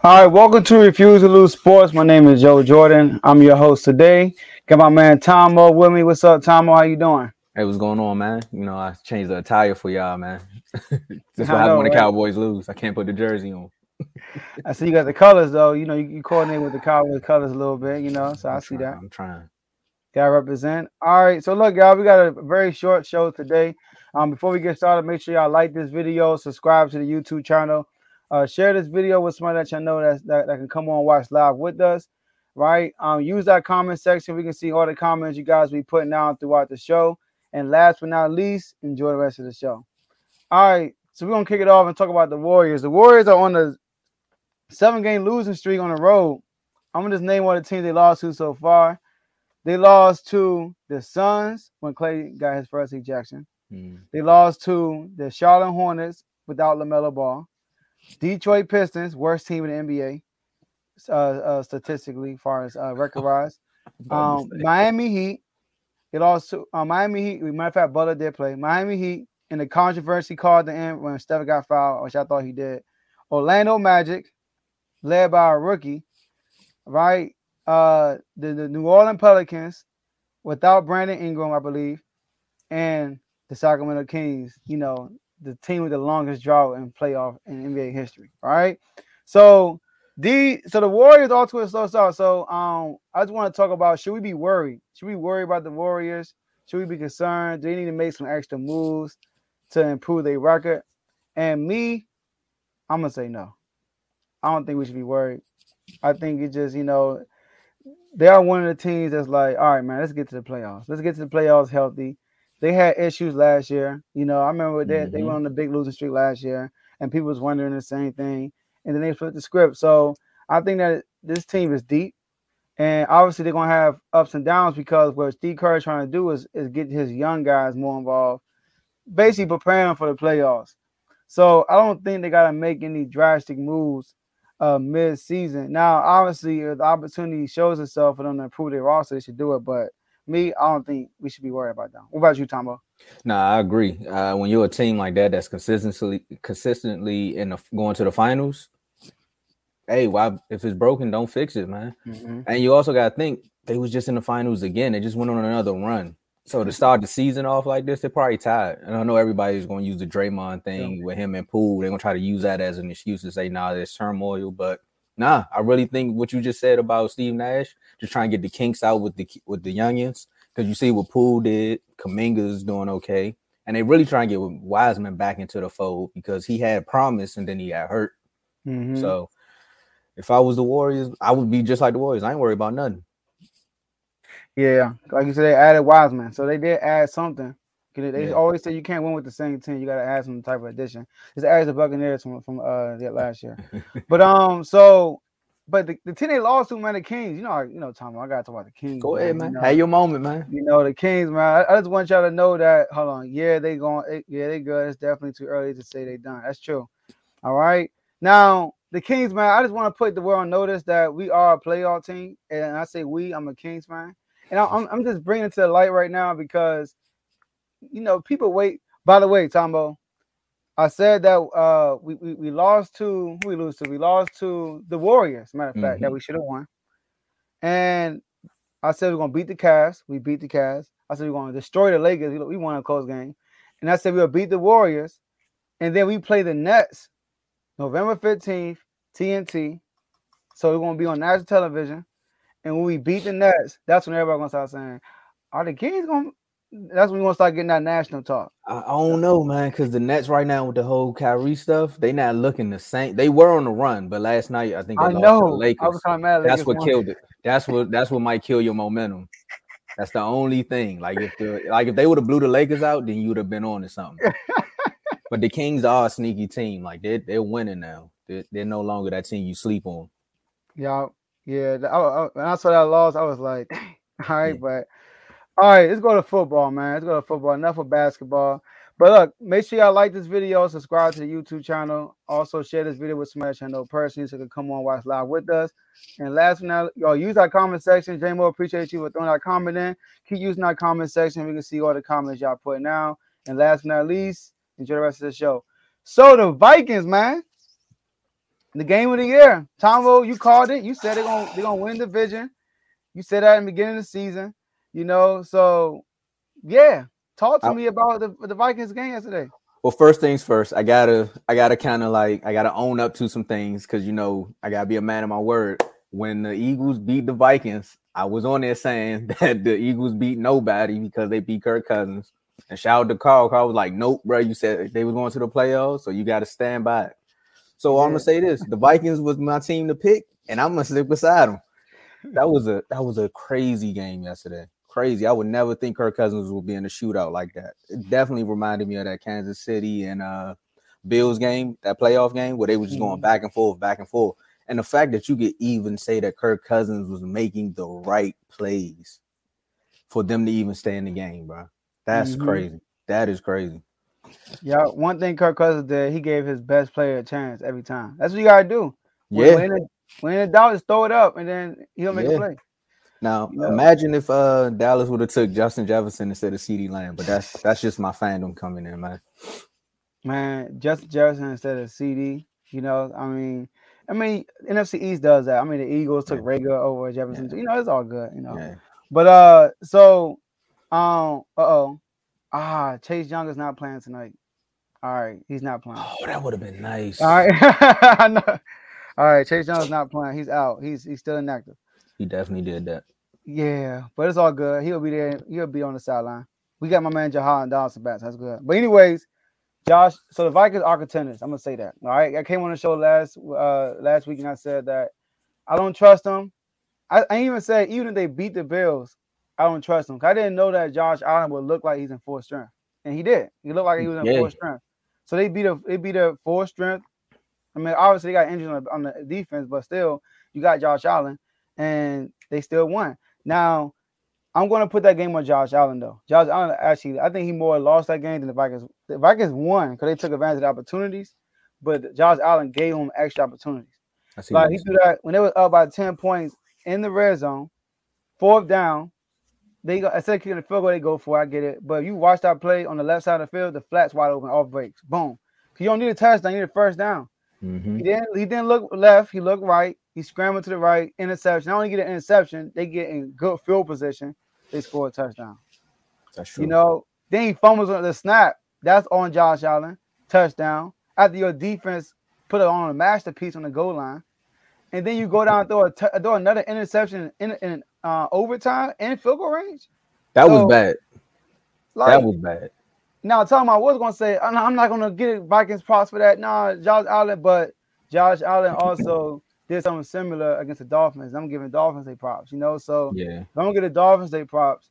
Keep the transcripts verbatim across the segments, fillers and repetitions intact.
All right, welcome to Refuse to Lose Sports. My name is Joe Jordan. I'm your host today. Got my man Tomo with me. What's up, Tomo? How you doing? Hey, what's going on, man? You know, I changed the attire for y'all, man. This what I happens know, when the right? Cowboys lose. I can't put the jersey on. I see you got the colors though. You know, you, you coordinate with the Cowboys colors a little bit. You know, so I I'm see trying. that. I'm trying. Got to represent. All right, so look, y'all, we got a very short show today. Um, before we get started, make sure y'all like this video, subscribe to the YouTube channel, uh, share this video with somebody that you know that's, that that can come on and watch live with us. Right? Um, use that comment section. We can see all the comments you guys be putting down throughout the show. And last but not least, enjoy the rest of the show. All right, so we're gonna kick it off and talk about the Warriors. The Warriors are on the seven-game losing streak on the road. I'm gonna just name all the teams they lost to so far. They lost to the Suns when Klay got his first ejection. Mm. They lost to the Charlotte Hornets without LaMelo Ball. Detroit Pistons, worst team in the N B A, uh, uh, statistically, as far as uh, record-wise. Um, Miami Heat. They lost to uh, Miami Heat. Matter of fact, Butler did play. Miami Heat in the controversy called the end when Steph got fouled, which I thought he did. Orlando Magic, led by a rookie, right? Uh, the, the New Orleans Pelicans without Brandon Ingram, I believe, and the Sacramento Kings, you know, the team with the longest drought in playoff in N B A history. All right. So the so the Warriors all to a slow start. So um I just want to talk about, should we be worried? Should we worry about the Warriors? Should we be concerned? Do they need to make some extra moves to improve their record? And me, I'm gonna say no. I don't think we should be worried. I think it just, you know, they are one of the teams that's like, all right, man, let's get to the playoffs. Let's get to the playoffs healthy. They had issues last year. You know, I remember they, they went Mm-hmm. on the big losing streak last year, and people was wondering the same thing. And then they flipped the script. So I think that this team is deep. And obviously they're going to have ups and downs because what Steve Kerr is trying to do is, is get his young guys more involved, basically preparing them for the playoffs. So I don't think they got to make any drastic moves uh, mid-season. Now, obviously, if the opportunity shows itself for them to improve their roster, they should do it. But me, I don't think we should be worried about that. What about you, Tombo? Nah, I agree. Uh, when you're a team like that that's consistently consistently in the going to the finals, hey, why if it's broken, don't fix it, man. Mm-hmm. And you also got to think they was just in the finals again. They just went on another run. So to start the season off like this, they're probably tired. And I know everybody's going to use the Draymond thing yeah. with him and Poole. They're going to try to use that as an excuse to say, nah, there's turmoil. But nah, I really think what you just said about Steve Nash, just trying to get the kinks out with the with the youngins. Because you see what Poole did, Kuminga's doing okay. And they really trying to get Wiseman back into the fold because he had promise and then he got hurt. Mm-hmm. So if I was the Warriors, I would be just like the Warriors. I ain't worried about nothing. Yeah, like you said, they added Wiseman, so they did add something. They Yeah. always say you can't win with the same team; you got to add some type of addition. Just add the Buccaneers from from uh last year, but um, so but the, the team they lost to, man, the Kings. You know, you know, Tom, I gotta talk about the Kings. Go man. ahead, man. You know, Have your moment, man. You know, the Kings, man. I, I just want y'all to know that. Hold on, yeah, they going, yeah, they good. It's definitely too early to say they done. That's true. All right, now the Kings, man. I just want to put the world on notice that we are a playoff team, and I say we. I'm a Kings fan. And I'm, I'm just bringing it to the light right now because, you know, people wait. By the way, Tombo, I said that uh, we, we we lost to, who we lose to? We lost to the Warriors, matter of fact, Mm-hmm. that we should have won. And I said we're going to beat the Cavs. We beat the Cavs. I said we're going to destroy the Lakers. We, we won a close game. And I said we're going to beat the Warriors. And then we play the Nets November fifteenth, T N T. So we're going to be on national television. And when we beat the Nets, that's when everybody gonna start saying, "Are the Kings gonna?" That's when we gonna start getting that national talk. I, I don't know, man, because the Nets right now with the whole Kyrie stuff, they not looking the same. They were on the run, but last night I think they I lost know. to the Lakers. I was kind of mad. That's Lakers what won. killed it. That's what that's what might kill your momentum. That's the only thing. Like if the like if they would have blew the Lakers out, then you would have been on to something. But the Kings are a sneaky team. Like they're they're winning now. They're, they're no longer that team you sleep on. Yeah, yeah. I, I, when I saw that loss, I was like, all right, yeah. but all right, let's go to football, man. Let's go to football. Enough of basketball. But look, make sure y'all like this video, subscribe to the YouTube channel. Also, share this video with somebody that you know personally so they can come on watch live with us. And last but not, y'all use our comment section. J-Mo, appreciate you for throwing that comment in. Keep using our comment section. We can see all the comments y'all putting out. And last but not least, enjoy the rest of the show. So the Vikings, man. The game of the year. Tombo, you called it. You said they're gonna they're gonna win the division. You said that in the beginning of the season. You know, so yeah. Talk to I, me about the, the Vikings game yesterday. Well, first things first, I gotta I gotta kind of like I gotta own up to some things because you know I gotta be a man of my word. When the Eagles beat the Vikings, I was on there saying that the Eagles beat nobody because they beat Kirk Cousins. And shout out to Carl. Carl was like, "Nope, bro. You said they were going to the playoffs, so you got to stand by it." So yeah. I'm gonna say this: the Vikings was my team to pick, and I'm gonna stick beside them. That was a that was a crazy game yesterday. Crazy. I would never think Kirk Cousins would be in a shootout like that. It definitely reminded me of that Kansas City and uh, Bills game, that playoff game where they were just mm-hmm. going back and forth, back and forth. And the fact that you could even say that Kirk Cousins was making the right plays for them to even stay in the game, bro. That's mm-hmm. crazy. That is crazy. Yeah, one thing Kirk Cousins did, he gave his best player a chance every time. That's what you gotta do. Yeah. When, when, when in doubt, just throw it up, and then he'll make yeah. a play. Now, yeah. imagine if uh, Dallas would have took Justin Jefferson instead of CeeDee Lamb, but that's that's just my fandom coming in, man. Man, Justin Jefferson instead of C D, you know, I mean, I mean, N F C East does that. I mean, the Eagles took yeah. Rager over Jefferson. Yeah. You know, it's all good, you know. Yeah. But uh, so, um, uh oh, ah, Chase Young is not playing tonight. All right, he's not playing. Oh, that would have been nice. All right, I know. All right, Chase Young is not playing. He's out. He's he's still inactive. He definitely did that. Yeah, but it's all good. He'll be there. He'll be on the sideline. We got my man Jahan and Donaldson back. So that's good. But anyways, Josh. So the Vikings are contenders. I'm gonna say that. All right. I came on the show last uh last week and I said that I don't trust them. I, I even said even if they beat the Bills, I don't trust them. I didn't know that Josh Allen would look like he's in full strength, and he did. He looked like he was in yeah. full strength. So they beat a they beat a full strength. I mean, obviously they got injuries on the, on the defense, but still, you got Josh Allen, and they still won. Now, I'm going to put that game on Josh Allen, though. Josh Allen, actually, I think he more lost that game than the Vikings. The Vikings won because they took advantage of the opportunities, but Josh Allen gave them extra opportunities. I see like he threw that when they were up by ten points in the red zone, fourth down. They go instead of kicking the field goal, they go for it. I get it, but you watch that play on the left side of the field, the flat's wide open, off breaks, boom. You don't need a touchdown, you need a first down. Mm-hmm. He didn't. He didn't look left. He looked right. He scrambled to the right. Interception. Not only get an interception, they get in good field position. They score a touchdown. That's true. You know. Then he fumbles on the snap. That's on Josh Allen. Touchdown. After your defense put it on a masterpiece on the goal line, and then you go down and throw, a t- throw another interception in, in uh, overtime and field goal range. That so, was bad. Like, that was bad. Now, tell him I was going to say, I'm not, I'm not going to get Vikings props for that. Nah, Josh Allen, but Josh Allen also did something similar against the Dolphins. I'm giving Dolphins their props, you know? So, yeah. if I'm going to get the Dolphins their props,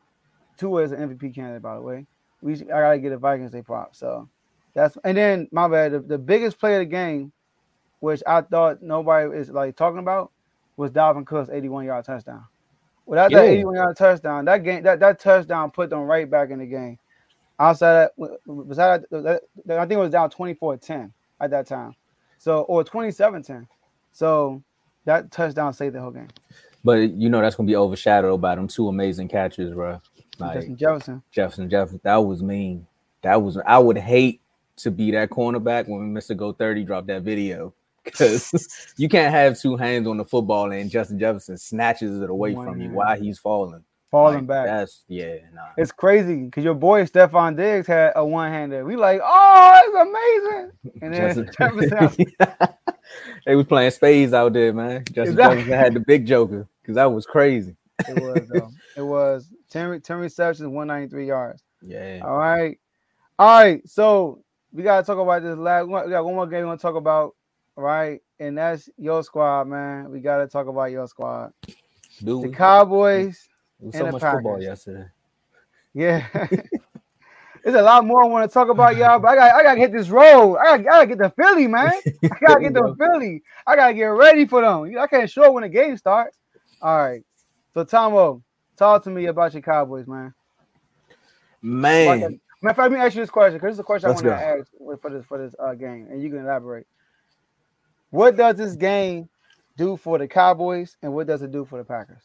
Tua is an M V P candidate, by the way. We I got to get the Vikings their props. So, that's – and then, my bad, the, the biggest play of the game, which I thought nobody is, like, talking about, was Dalvin Cook's eighty-one-yard touchdown. Without yeah. that eighty-one-yard touchdown, that game, that, that touchdown put them right back in the game. Outside that, beside that, I think it was down twenty-four ten at that time. So, or twenty-seven ten. So, that touchdown saved the whole game. But, you know, that's going to be overshadowed by them two amazing catches, bro. Like, Justin Jefferson. Jefferson, Jefferson. That was mean. That was, I would hate to be that cornerback when Mister Go thirty dropped that video. Because you can't have two hands on the football and Justin Jefferson snatches it away One from hand. you while he's falling. Falling like, back. That's yeah, nah. It's crazy because your boy Stephon Diggs had a one-hander. We like, oh, it's amazing. And then Jefferson, they was playing spades out there, man. Justin exactly. Jefferson had the big joker because that was crazy. It was though. It was ten, ten receptions, one ninety-three yards. Yeah. All right. All right. So we gotta talk about this last. We got one more game we want to talk about. All right, and that's your squad, man. We gotta talk about your squad. Dude, the Cowboys. It was so much Packers. Football yesterday. Yeah. There's a lot more I want to talk about, y'all, but I got I gotta hit this road. I gotta, I gotta get to Philly, man. I gotta get to Philly. I gotta get ready for them. I can't show when the game starts. All right. So Tomo, talk to me about your Cowboys, man. Man. Matter of fact, let me ask you this question, because this is a question Let's I want to ask for this for this uh, game, and you can elaborate. What does this game do for the Cowboys, and what does it do for the Packers?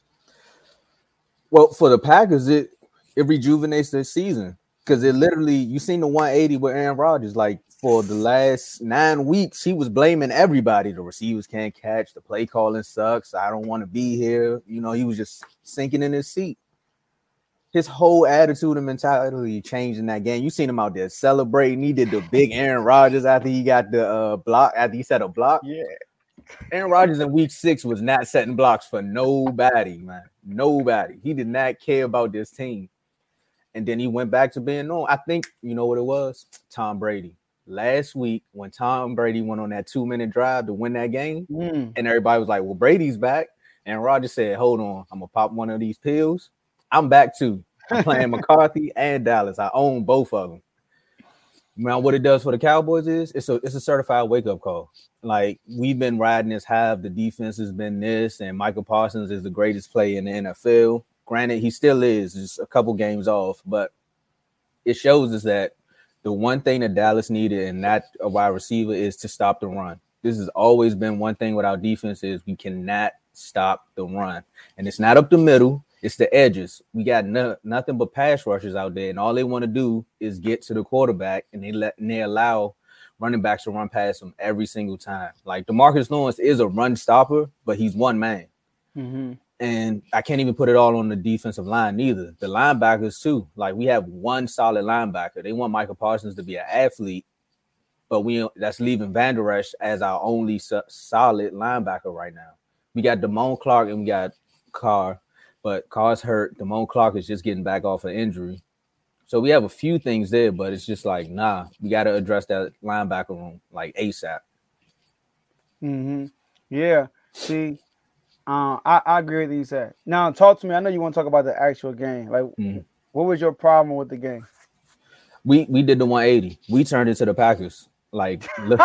Well, for the Packers, it it rejuvenates their season because it literally, you seen the one eighty with Aaron Rodgers. Like, for the last nine weeks, he was blaming everybody. The receivers can't catch. The play calling sucks. I don't want to be here. You know, he was just sinking in his seat. His whole attitude and mentality changed in that game. You seen him out there celebrating. He did the big Aaron Rodgers after he got the uh, block, after he set a block. Yeah. Aaron Rodgers in week six was not setting blocks for nobody, man. Nobody. He did not care about this team. And then he went back to being known. I think, you know what it was? Tom Brady. Last week, when Tom Brady went on that two-minute drive to win that game, mm. and everybody was like, well, Brady's back. And Rodgers said, hold on, I'm going to pop one of these pills. I'm back too. I'm playing McCarthy and Dallas. I own both of them. Now, what it does for the Cowboys is it's a it's a certified wake-up call. Like, we've been riding this high. The defense has been this, and Michael Parsons is the greatest player in the N F L. Granted, he still is, just a couple games off, but it shows us that the one thing that Dallas needed and not a wide receiver is to stop the run. This has always been one thing with our defense is we cannot stop the run. And it's not up the middle. It's the edges. We got no, nothing but pass rushers out there, and all they want to do is get to the quarterback, and they let and they allow running backs to run past them every single time. Like DeMarcus Lawrence is a run stopper, but he's one man. Mm-hmm. And I can't even put it all on the defensive line neither. The linebackers too. Like we have one solid linebacker. They want Michael Parsons to be an athlete, but we that's leaving Van Der Esch as our only so, solid linebacker right now. We got Damone Clark and we got Carr. But Carr's hurt. Damone Clark is just getting back off an injury. So we have a few things there, but it's just like, nah, we got to address that linebacker room like ASAP. Mm-hmm. Yeah. See, uh, I, I agree with you said. Now, talk to me. I know you want to talk about the actual game. Like, mm-hmm. what was your problem with the game? We we did the one eighty. We turned into the Packers. Like, look,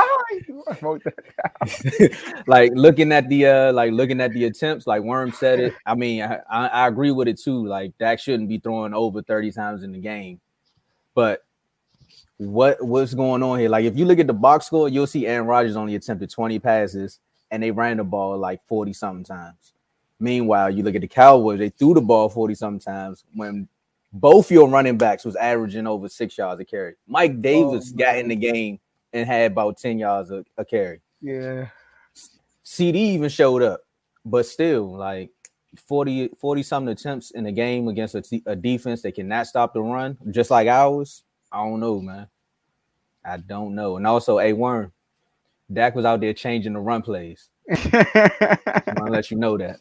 like looking at the uh, like looking at the attempts, like Worm said it. I mean, I, I agree with it too. Like Dak shouldn't be throwing over thirty times in the game. But what what's going on here? Like, if you look at the box score, you'll see Aaron Rodgers only attempted twenty passes, and they ran the ball like forty something times. Meanwhile, you look at the Cowboys; they threw the ball forty something times when both your running backs was averaging over six yards a carry. Mike Davis oh, got in the game and had about ten yards a, a carry. Yeah. C D even showed up, but still, like forty, forty-something attempts in a game against a, a defense that cannot stop the run, just like ours. I don't know, man. I don't know. And also, a Worm, Dak was out there changing the run plays. I want to let you know that.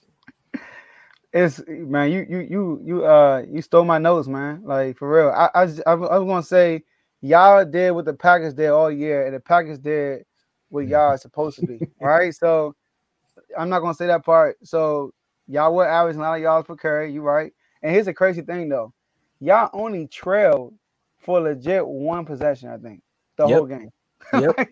It's man, you you you you uh you stole my notes, man. Like for real. I I, I, I was gonna say. Y'all did what the Packers did all year, and the Packers did what y'all are supposed to be, right? So I'm not gonna say that part. So y'all were averaging a lot of yards per carry, you right? And here's the crazy thing though, y'all only trailed for legit one possession, I think, the yep. whole game. Yep.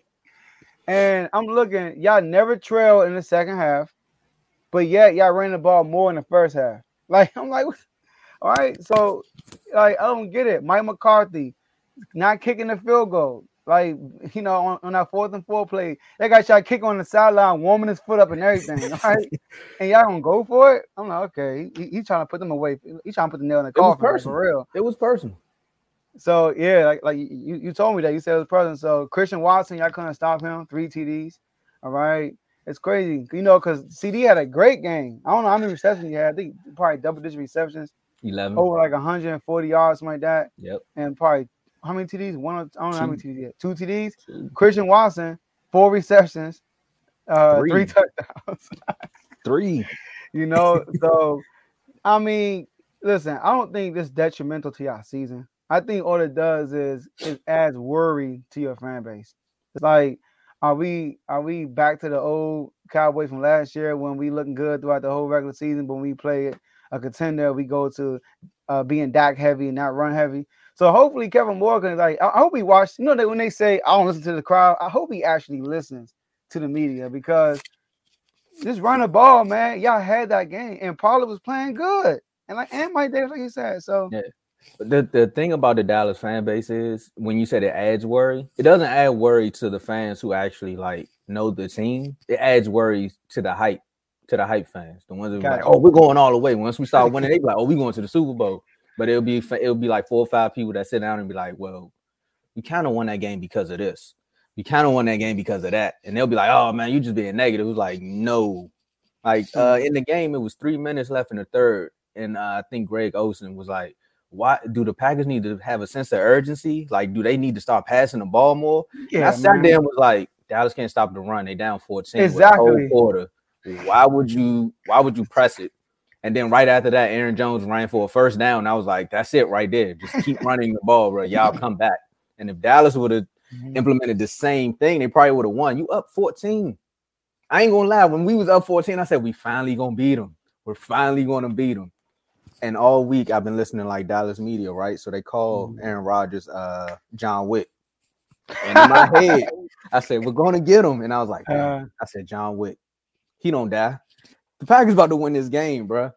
And I'm looking, y'all never trailed in the second half, but yet y'all ran the ball more in the first half. Like I'm like, all right, so like I don't get it. Mike McCarthy. Not kicking the field goal. Like, you know, on, on that fourth and four play, that guy tried to kick on the sideline, warming his foot up and everything. All right. And y'all gonna go for it? I'm like, okay. He, he's trying to put them away. He's trying to put the nail in the coffin. Like, for real. It was personal. So, yeah, like, like you, you told me that. You said it was personal. So, Christian Watson, y'all couldn't stop him. Three T Ds. All right. It's crazy. You know, because C D had a great game. I don't know how many receptions he had. I think probably double-digit receptions. eleven. Over like one hundred forty yards, something like that. Yep. And probably how many T Ds? One. I don't know how many T Ds he had. Two T Ds. Two. Christian Watson, four receptions, uh, three. three touchdowns. Three. You know, so I mean, listen, I don't think this is detrimental to your season. I think all it does is it adds worry to your fan base. It's like, are we are we back to the old Cowboys from last year when we looking good throughout the whole regular season, but when we play a contender, we go to uh, being Dak heavy and not run heavy. So hopefully Kevin Morgan is like, I, I hope he watched, you know, that when they say I don't listen to the crowd, I hope he actually listens to the media because just run the ball, man. Y'all had that game and Pollard was playing good. And like and Mike Davis, like you said. So yeah. The the thing about the Dallas fan base is when you said it adds worry, it doesn't add worry to the fans who actually like know the team. It adds worry to the hype, to the hype fans, the ones that are like, oh, we're going all the way. Once we start winning, they be like, oh, we're going to the Super Bowl. But it'll be it'll be like four or five people that sit down and be like, well, we kind of won that game because of this. We kind of won that game because of that. And they'll be like, oh, man, you just being negative. It was like, no. Like, uh, in the game, it was three minutes left in the third. And uh, I think Greg Olsen was like, why do the Packers need to have a sense of urgency? Like, do they need to start passing the ball more? Yeah, and I sat there and was like, Dallas can't stop the run. They down fourteen exactly. with a whole quarter. Why would you why would you press it? And then right after that, Aaron Jones ran for a first down. I was like, that's it right there. Just keep running the ball, bro. Y'all come back. And if Dallas would have implemented the same thing, they probably would have won. You up fourteen. I ain't gonna lie. When we was up fourteen, I said, we finally gonna beat them. We're finally gonna beat them. And all week I've been listening to like Dallas media, right? So they call Aaron Rodgers uh, John Wick. And in my head, I said, we're gonna get him. And I was like, uh, I said, John Wick. He don't die. The Packers about to win this game, bro.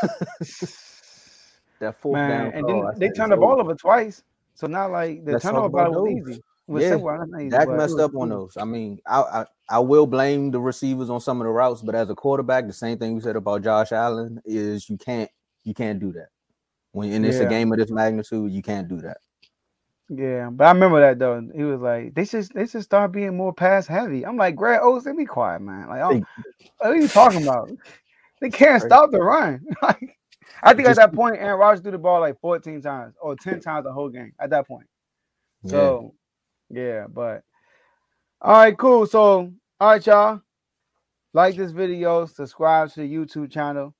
That fourth man, down. And then they turned the ball over twice. So not like the turnover battle was easy. It was yeah, simple, easy, Dak messed up on those. I mean, I, I I will blame the receivers on some of the routes, but as a quarterback, the same thing we said about Josh Allen is you can't you can't do that. When and it's yeah. a game of this magnitude, you can't do that. Yeah, but I remember that though. He was like, they should they should start being more pass heavy. I'm like, Greg Olsen, be quiet, man. Like, I'm, what are you talking about? They can't stop the run. Like, I think Just, at that point, Aaron Rodgers threw the ball like fourteen times or ten times the whole game at that point. So, yeah, yeah but all right, cool. So, all right, y'all, like this video, subscribe to the YouTube channel.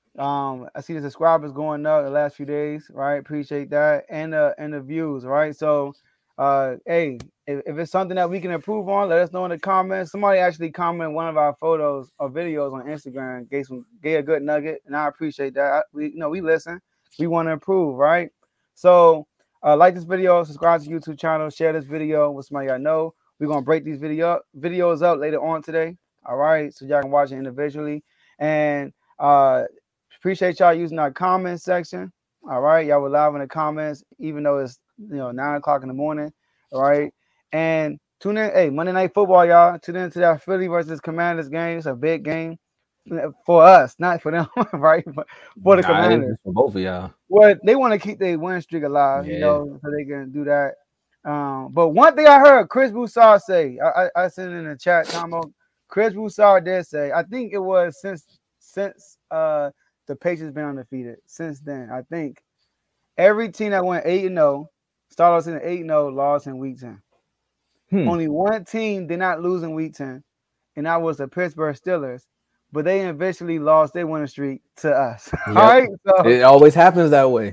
Um, I see the subscribers going up the last few days, right? Appreciate that, and the and the views, right? So, uh, hey, if, if it's something that we can improve on, let us know in the comments. Somebody actually commented one of our photos or videos on Instagram, gave some gave a good nugget, and I appreciate that. I, we, you know, we listen, we want to improve, right? So, uh, like this video, subscribe to the YouTube channel, share this video with somebody I know. We're gonna break these video videos up later on today, all right? So y'all can watch it individually, and uh. Appreciate y'all using our comment section. All right. Y'all were live in the comments, even though it's, you know, nine o'clock in the morning. All right. And tune in. Hey, Monday Night Football, y'all. Tune into that Philly versus Commanders game. It's a big game for us, not for them, right? But for the nah, Commanders. For both of y'all. Well, they want to keep their win streak alive, yeah. you know, so they can do that. Um, but one thing I heard Chris Broussard say, I, I, I sent it in the chat, Tomo. Chris Broussard did say, I think it was since, since, uh, the Patriots been undefeated since then. I think every team that went eight and zero, started off in eight and zero, lost in week ten. Hmm. Only one team did not lose in week ten, and that was the Pittsburgh Steelers. But they eventually lost their winning streak to us. Yep. All right, so it always happens that way.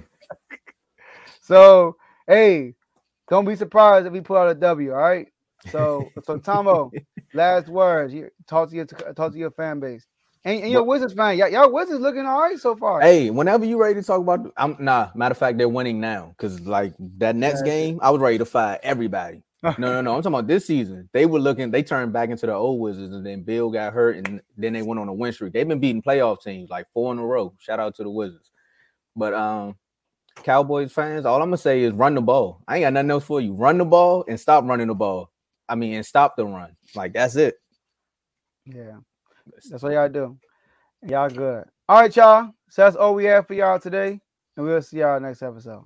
So hey, don't be surprised if we pull out a W. All right. So so Tomo, last words. You talk to your talk to your fan base. And, and your Wizards fan, y'all, y'all Wizards looking all right so far. Hey, whenever you ready to talk about, I'm nah. Matter of fact, they're winning now because like that next yeah, game, I was ready to fire everybody. No, no, no. I'm talking about this season. They were looking. They turned back into the old Wizards, and then Bill got hurt, and then they went on a win streak. They've been beating playoff teams like four in a row. Shout out to the Wizards. But um, Cowboys fans, all I'm gonna say is run the ball. I ain't got nothing else for you. Run the ball and stop running the ball. I mean, and stop the run. Like that's it. Yeah. That's what y'all do. Y'all good. All right, y'all. So that's all we have for y'all today. And we'll see y'all next episode.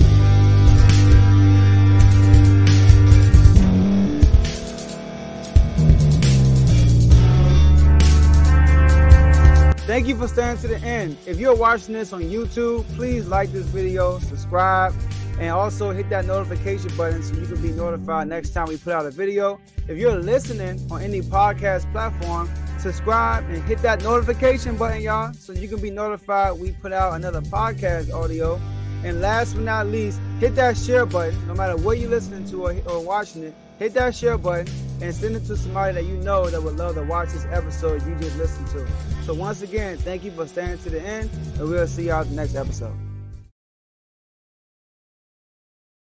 Thank you for staying to the end. If you're watching this on YouTube, please like this video, subscribe, and also hit that notification button so you can be notified next time we put out a video. If you're listening on any podcast platform, subscribe and hit that notification button, y'all, so you can be notified we put out another podcast audio. And last but not least, hit that share button. No matter what you're listening to or, or watching it, hit that share button and send it to somebody that you know that would love to watch this episode you just listened to. So once again, thank you for staying to the end, and we'll see y'all the next episode.